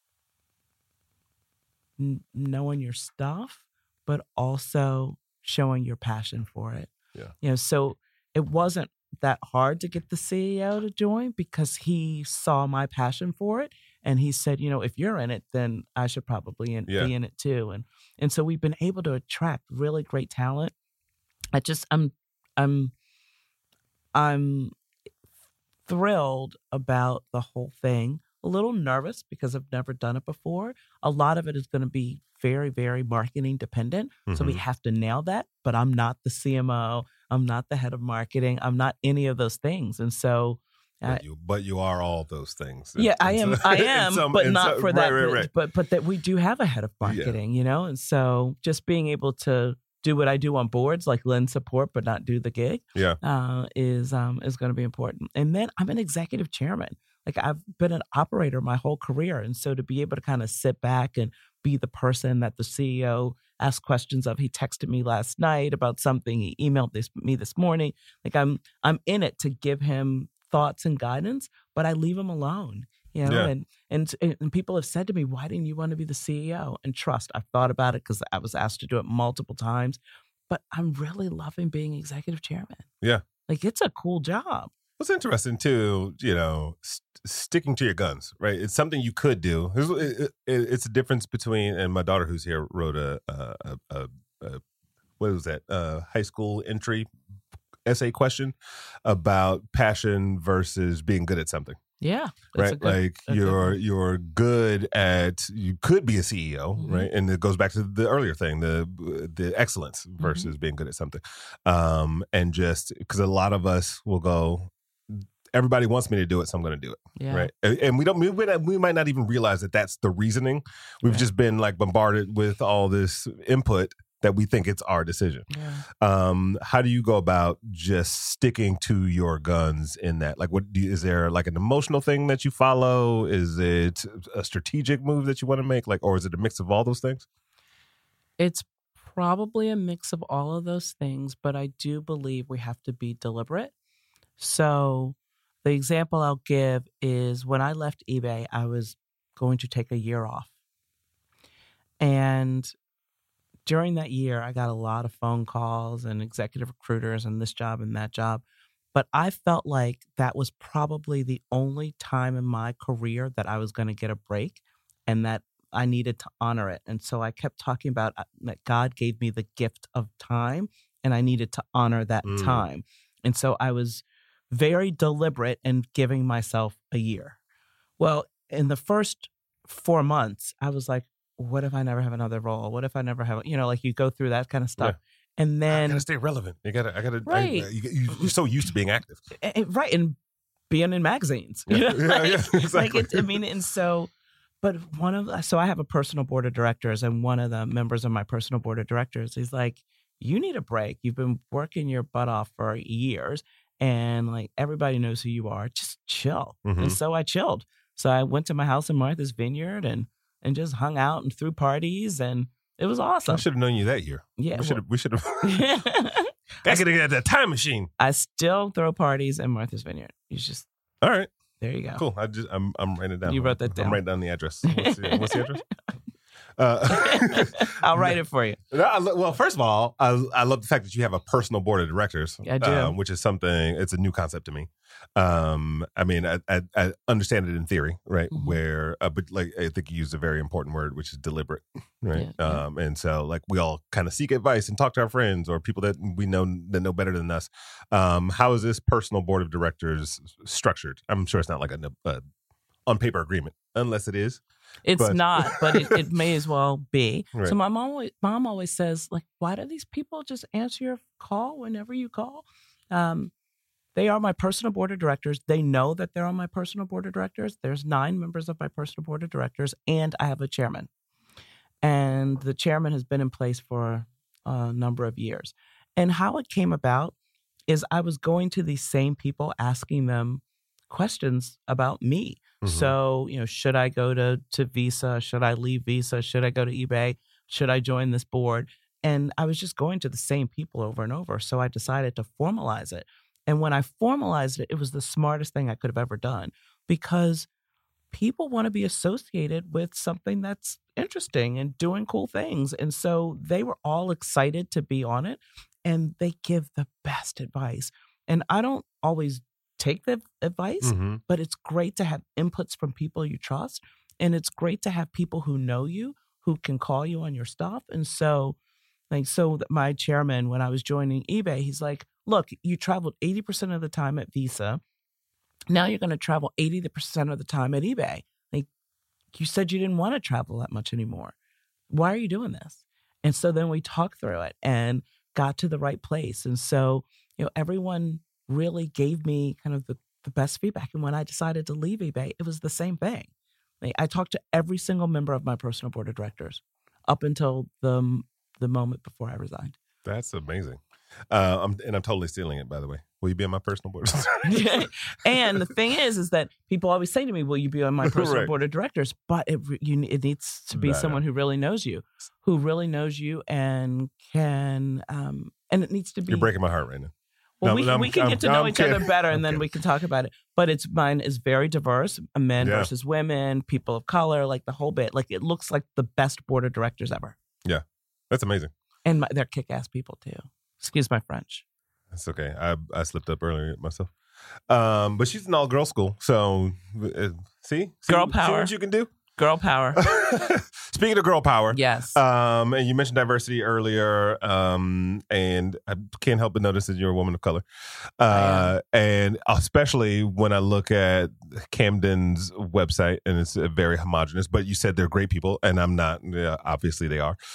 knowing your stuff, but also showing your passion for it. Yeah. So it wasn't that hard to get the CEO to join because he saw my passion for it. And he said, if you're in it, then I should probably be in it too. And so we've been able to attract really great talent. I'm thrilled about the whole thing. A little nervous because I've never done it before. A lot of it is going to be very, very marketing dependent. So we have to nail that. But I'm not the CMO. I'm not the head of marketing. I'm not any of those things. And so but you are all those things. Yeah, I am, but not for that. Right. But that we do have a head of marketing, and so just being able to do what I do on boards, like lend support, but not do the gig, is going to be important. And then I'm an executive chairman. Like I've been an operator my whole career, and so to be able to kind of sit back and be the person that the CEO asks questions of. He texted me last night about something. He emailed me this morning. Like I'm in it to give him thoughts and guidance, but I leave him alone, and people have said to me, why didn't you want to be the CEO? And trust, I've thought about it because I was asked to do it multiple times, but I'm really loving being executive chairman. Yeah. Like it's a cool job. What's interesting too, sticking to your guns, right? It's something you could do. It's a difference between, and my daughter who's here wrote a what was that? High school entry essay question about passion versus being good at something. Yeah. Right. Like you're good at, you could be a CEO, right? And it goes back to the earlier thing, the excellence versus being good at something. And just because a lot of us will go, everybody wants me to do it, so I'm going to do it. Yeah. Right. And we might not even realize that that's the reasoning. We've just been like bombarded with all this input that we think it's our decision. Yeah. How do you go about just sticking to your guns in that? Like, is there like an emotional thing that you follow? Is it a strategic move that you want to make? Like, or is it a mix of all those things? It's probably a mix of all of those things, but I do believe we have to be deliberate. So the example I'll give is when I left eBay, I was going to take a year off. And during that year, I got a lot of phone calls and executive recruiters and this job and that job. But I felt like that was probably the only time in my career that I was going to get a break and that I needed to honor it. And so I kept talking about that God gave me the gift of time and I needed to honor that time. And so I was very deliberate in giving myself a year. Well, in the first 4 months, I was like, what if I never have another role? What if I never have, like you go through that kind of stuff. Yeah. And then I gotta stay relevant. I gotta, right. You're so used to being active. Right. And being in magazines. Yeah, exactly. But so I have a personal board of directors, and one of the members of my personal board of directors is like, you need a break. You've been working your butt off for years and like everybody knows who you are. Just chill. And so I chilled. So I went to my house in Martha's Vineyard and just hung out and threw parties, and it was awesome. I should have known you that year. Yeah, we should have. I gotta get that time machine. I still throw parties in Martha's Vineyard. You just all right. There you go. Cool. I'm writing it down. You wrote that down. I'm writing down the address. What's the address? I'll write it for you. Well, first of all, I love the fact that you have a personal board of directors. I do. Which is it's a new concept to me. I mean, I understand it in theory, right? Where, but like, I think you used a very important word, which is deliberate, right? Yeah. And so like we all kind of seek advice and talk to our friends or people that we know that know better than us. How is this personal board of directors structured? I'm sure it's not like a on paper agreement, unless it is. It's not, but it may as well be. Right. So my mom always says, like, why do these people just answer your call whenever you call? They are my personal board of directors. They know that they're on my personal board of directors. There's 9 members of my personal board of directors, and I have a chairman. And the chairman has been in place for a number of years. And how it came about is I was going to these same people asking them questions about me. So, should I go to Visa? Should I leave Visa? Should I go to eBay? Should I join this board? And I was just going to the same people over and over. So I decided to formalize it. And when I formalized it, it was the smartest thing I could have ever done because people want to be associated with something that's interesting and doing cool things. And so they were all excited to be on it, and they give the best advice. And I don't always take the advice, but it's great to have inputs from people you trust. And it's great to have people who know you, who can call you on your stuff. And so my chairman, when I was joining eBay, he's like, look, you traveled 80% of the time at Visa. Now you're going to travel 80% of the time at eBay. Like, you said you didn't want to travel that much anymore. Why are you doing this? And so then we talked through it and got to the right place. And so, everyone really gave me kind of the best feedback. And when I decided to leave eBay, it was the same thing. I talked to every single member of my personal board of directors up until the moment before I resigned. That's amazing. I'm totally stealing it, by the way. Will you be on my personal board? And the thing is that people always say to me, will you be on my personal board of directors? But it needs to be someone who really knows you and can, and it needs to be. You're breaking my heart right now. Well, we can get to know each other better, and then we can talk about it. But mine is very diverse: men versus women, people of color, like the whole bit. Like, it looks like the best board of directors ever. Yeah, that's amazing. And they're kick-ass people too. Excuse my French. That's okay. I slipped up earlier myself. But she's an all-girl school, so see girl power. See what you can do. Girl power. Speaking of girl power, Yes. and you mentioned diversity earlier, and I can't help but notice that you're a woman of color, and especially when I look at Camden's website, and it's very homogenous. But you said they're great people, and I'm not. Obviously, they are.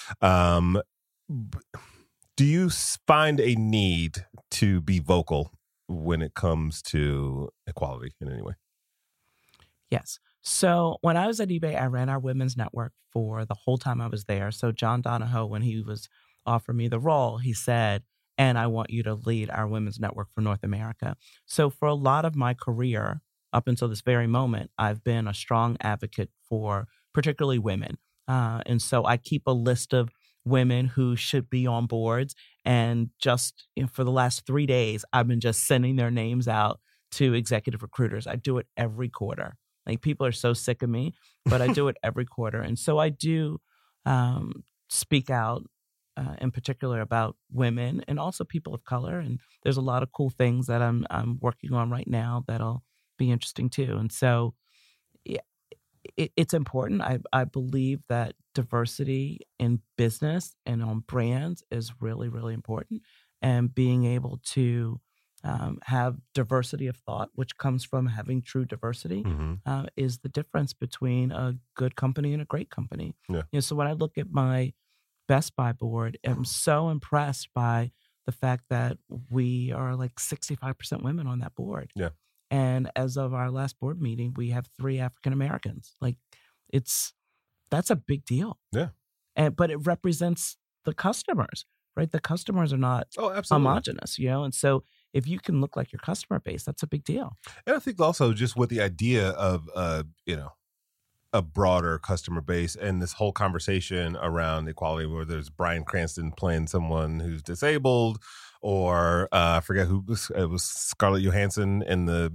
Do you find a need to be vocal when it comes to equality in any way? Yes. So when I was at eBay, I ran our women's network for the whole time I was there. So John Donahoe, when he was offering me the role, he said, and I want you to lead our women's network for North America. So for a lot of my career, up until this very moment, I've been a strong advocate for particularly women. And so I keep a list of women who should be on boards. And just for the last 3 days, I've been just sending their names out to executive recruiters. I do it every quarter. Like, people are so sick of me, but I do it every quarter. And so I do speak out in particular about women and also people of color. And there's a lot of cool things that I'm working on right now that'll be interesting too. And so it's important. I believe that diversity in business and on brands is really, really important. And being able to have diversity of thought, which comes from having true diversity, is the difference between a good company and a great company. Yeah. So when I look at my Best Buy board, I'm so impressed by the fact that we are like 65% women on that board. Yeah. And as of our last board meeting, we have 3 African Americans. Like, that's a big deal. Yeah. But it represents the customers, right? The customers are not homogenous, and so if you can look like your customer base, that's a big deal. And I think also just with the idea of, a broader customer base and this whole conversation around equality, where there's Bryan Cranston playing someone who's disabled, or I forget who it was, Scarlett Johansson in the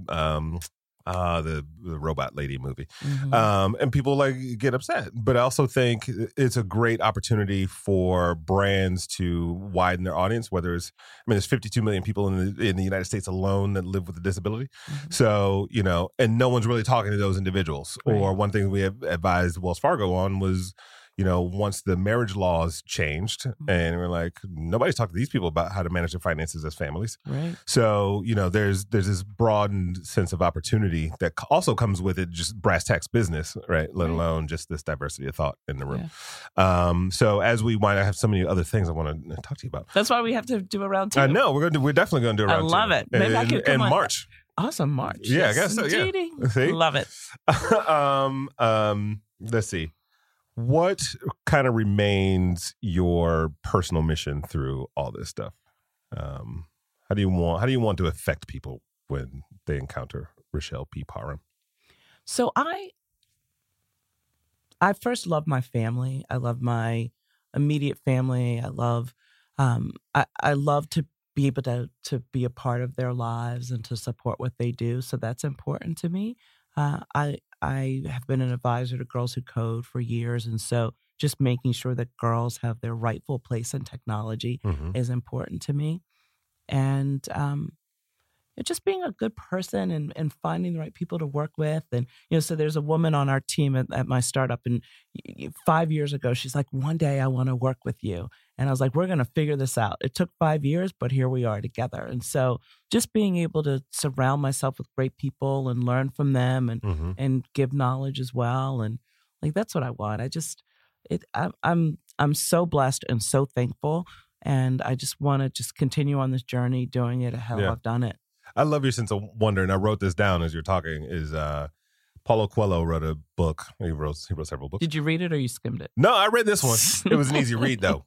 robot lady movie. And people get upset. But I also think it's a great opportunity for brands to widen their audience, there's 52 million people in the United States alone that live with a disability. So, and no one's really talking to those individuals. Right. Or one thing we have advised Wells Fargo on was, once the marriage laws changed, and we're like, nobody's talking to these people about how to manage their finances as families. Right. So, there's this broadened sense of opportunity that also comes with it, just brass tacks business, right? Let alone just this diversity of thought in the room. Yeah. So as we wind, I have so many other things I want to talk to you about. That's why we have to do a round 2. I know we're definitely going to do a round 2. I love it. Maybe I could come in March. Awesome, March. Yeah, I guess so. Yeah. See? Love it. Let's see. What kind of remains your personal mission through all this stuff? How do you want to affect people when they encounter Richelle P. Parham? So I first love my family. I love my immediate family. I love I love to be able to be a part of their lives and to support what they do. So that's important to me. I have been an advisor to Girls Who Code for years. And so just making sure that girls have their rightful place in technology is important to me. And just being a good person and finding the right people to work with. And, so there's a woman on our team at my startup. And 5 years ago, she's like, one day I want to work with you. And I was like, we're going to figure this out. It took 5 years, but here we are together. And so just being able to surround myself with great people and learn from them and give knowledge as well. And that's what I want. I'm so blessed and so thankful. And I just want to just continue on this journey, doing it how I've done it. I love your sense of wonder, and I wrote this down as you're talking, is Paulo Coelho wrote a book. He wrote several books. Did you read it or you skimmed it? No, I read this one. It was an easy read, though.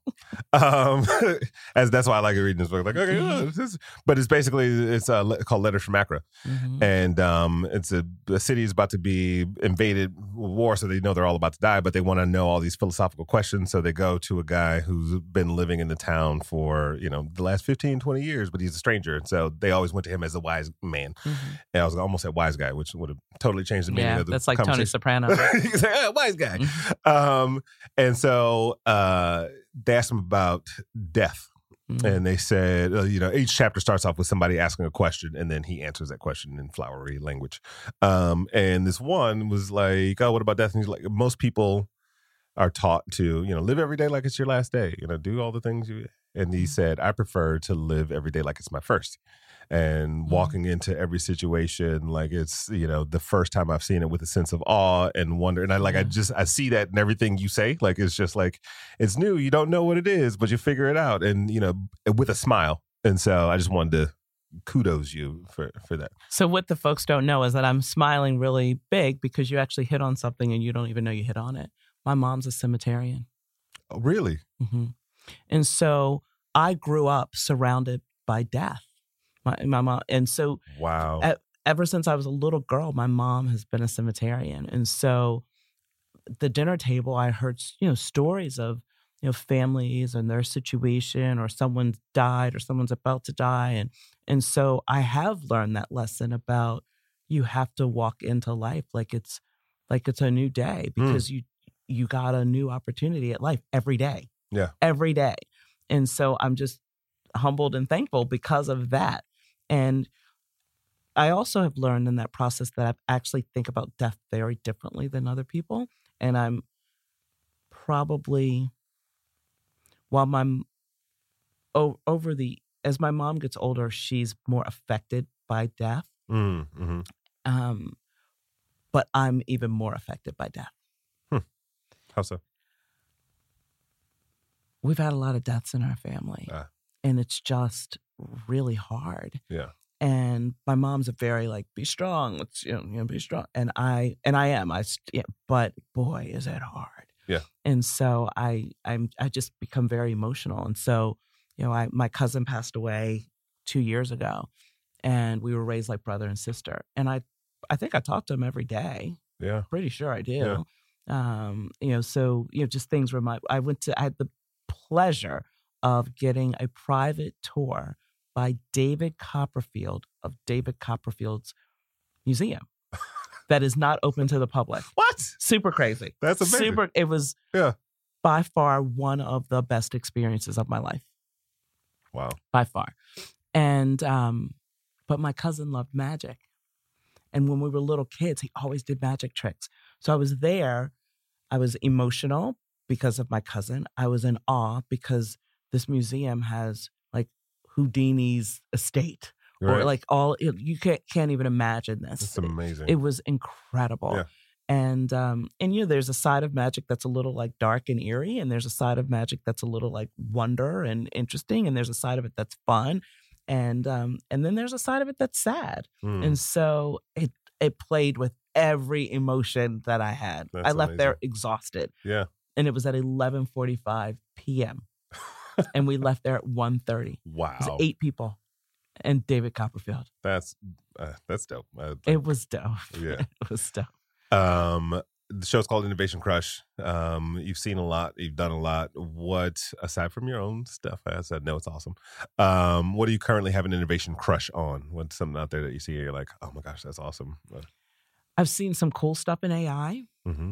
As that's why I like reading this book. Like, okay, but it's basically called Letters from Accra, and it's the city is about to be invaded with war, so they know they're all about to die, but they want to know all these philosophical questions, so they go to a guy who's been living in the town for the last 15, 20 years, but he's a stranger, and so they always went to him as a wise man. And I was almost at wise guy, which would have totally changed the meaning of the that's like Tony Soprano. He's like, oh, wise guy. And so they asked him about death. And they said, each chapter starts off with somebody asking a question, and then he answers that question in flowery language. And this one was like, "Oh, what about death?" And he's like, "Most people are taught to, live every day like it's your last day. Do all the things you." And he said, "I prefer to live every day like it's my first." And walking into every situation like it's the first time I've seen it, with a sense of awe and wonder. And I see that in everything you say. Like it's just like it's new, you don't know what it is, but you figure it out, and with a smile. And so I just wanted to kudos you for that. So what the folks don't know is that I'm smiling really big because you actually hit on something and you don't even know you hit on it. My mom's a cemeterian. Oh, really? Mm-hmm. And so I grew up surrounded by death. My mom, and so wow. Ever since I was a little girl, my mom has been a cemeterian, and so the dinner table, I heard stories of families and their situation, or someone died, or someone's about to die, and so I have learned that lesson about you have to walk into life like it's a new day, because you got a new opportunity at life every day. Yeah, every day, and so I'm just humbled and thankful because of that. And I also have learned in that process that I actually think about death very differently than other people. And I'm probably, as my mom gets older, she's more affected by death. Mm-hmm. But I'm even more affected by death. How so? We've had a lot of deaths in our family, and it's just really hard. Yeah. And my mom's a very be strong. Let's be strong. And I am. But boy, is it hard. Yeah. And so I just become very emotional. And so my cousin passed away 2 years ago, and we were raised like brother and sister. And I think I talk to him every day. Yeah. Pretty sure I do. Yeah. So just things were I had the pleasure of getting a private tour by David Copperfield of David Copperfield's museum that is not open to the public. What? Super crazy. That's amazing. It was by far one of the best experiences of my life. Wow. By far. And, but my cousin loved magic. And when we were little kids, he always did magic tricks. So I was there. I was emotional because of my cousin. I was in awe because this museum has Houdini's estate, right. Or you can't even imagine this. It's amazing. It was incredible. Yeah. And there's a side of magic that's a little dark and eerie, and there's a side of magic that's a little wonder and interesting, and there's a side of it that's fun, and then there's a side of it that's sad. And so it played with every emotion that I had. That's I left amazing. there exhausted. Yeah. And it was at 11:45 p.m. and we left there at 1:30. Wow. It was 8 people and David Copperfield. That's dope. It was dope. Yeah. It was dope. The show's called Innovation Crush. You've seen a lot. You've done a lot. What, aside from your own stuff, I said, no, it's awesome. What do you currently have an innovation crush on? What's something out there that you see and you're like, oh my gosh, that's awesome? I've seen some cool stuff in AI. Mm-hmm.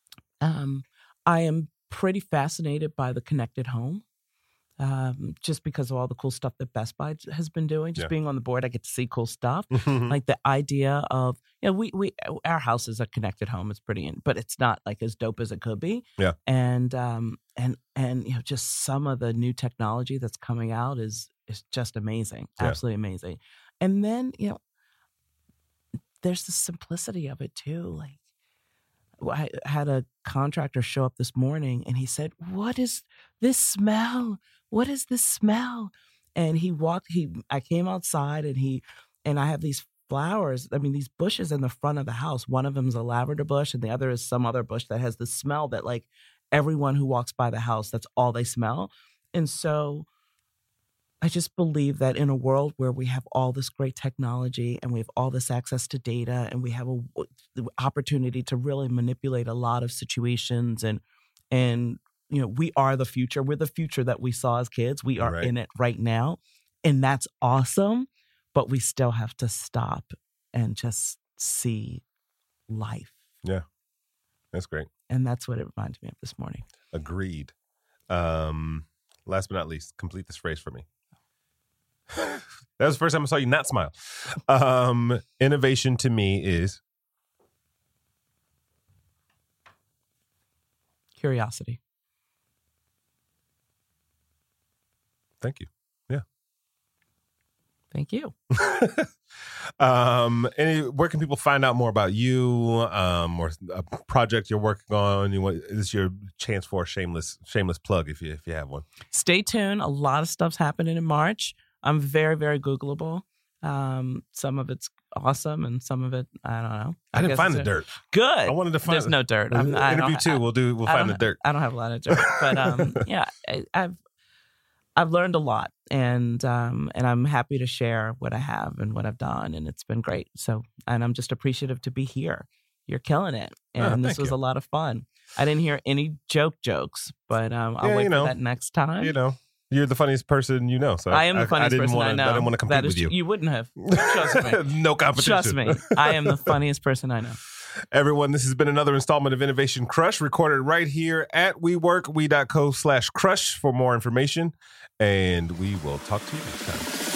I am pretty fascinated by the connected home. Just because of all the cool stuff that Best Buy has been doing. Just being on the board, I get to see cool stuff. Like the idea of, our house is a connected home. It's pretty, but it's not as dope as it could be. Yeah. And just some of the new technology that's coming out is just amazing. Yeah. Absolutely amazing. And then, there's the simplicity of it too. I had a contractor show up this morning and he said, "What is this smell? What is this smell?" And I came outside and I have these flowers, these bushes in the front of the house. One of them is a lavender bush and the other is some other bush that has the smell that everyone who walks by the house, that's all they smell. And so I just believe that in a world where we have all this great technology and we have all this access to data and we have the opportunity to really manipulate a lot of situations and we are the future. We're the future that we saw as kids. We are in it right now. And that's awesome. But we still have to stop and just see life. Yeah. That's great. And that's what it reminded me of this morning. Agreed. last but not least, complete this phrase for me. That was the first time I saw you not smile. Innovation to me is curiosity. Thank you. Yeah. Thank you. Where can people find out more about you, or a project you're working on? This is your chance for a shameless plug if you have one. Stay tuned. A lot of stuff's happening in March. I'm very, very Googleable. Some of it's awesome, and some of it, I don't know. I didn't find the dirt. Good. I wanted to find. There's no dirt. Interview 2. We'll find the dirt. I don't have a lot of dirt, but yeah, I've learned a lot, and I'm happy to share what I have and what I've done, and it's been great. So, and I'm just appreciative to be here. You're killing it, and this was a lot of fun. I didn't hear any jokes, but I'll wait for that next time. You're the funniest person you know. So I am the funniest person I know. I didn't want to compete with you. You wouldn't have. Trust me. No competition. Trust me. I am the funniest person I know. Everyone, this has been another installment of Innovation Crush, recorded right here at WeWork, we.co/crush for more information. And we will talk to you next time.